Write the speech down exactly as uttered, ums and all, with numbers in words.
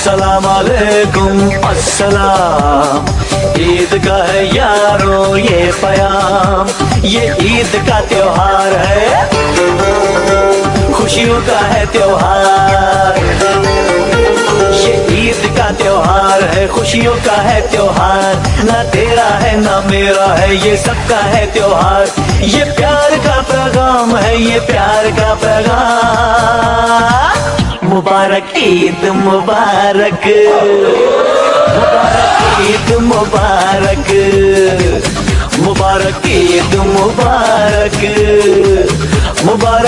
अस्सलाम वालेकुम अस्सलाम। ईद का है यारो ये प्याम, ये ईद का त्योहार है, खुशियों का है त्योहार। ये ईद का त्योहार है, खुशियों का है त्योहार। ना तेरा है ना मेरा है, ये सबका है त्योहार। ये प्यार का पैगाम है, ये प्यार का पैगाम। मुबारक ईद मुबारक, मुबारक ईद मुबारक, मुबारक ईद मुबारक, मुबारक।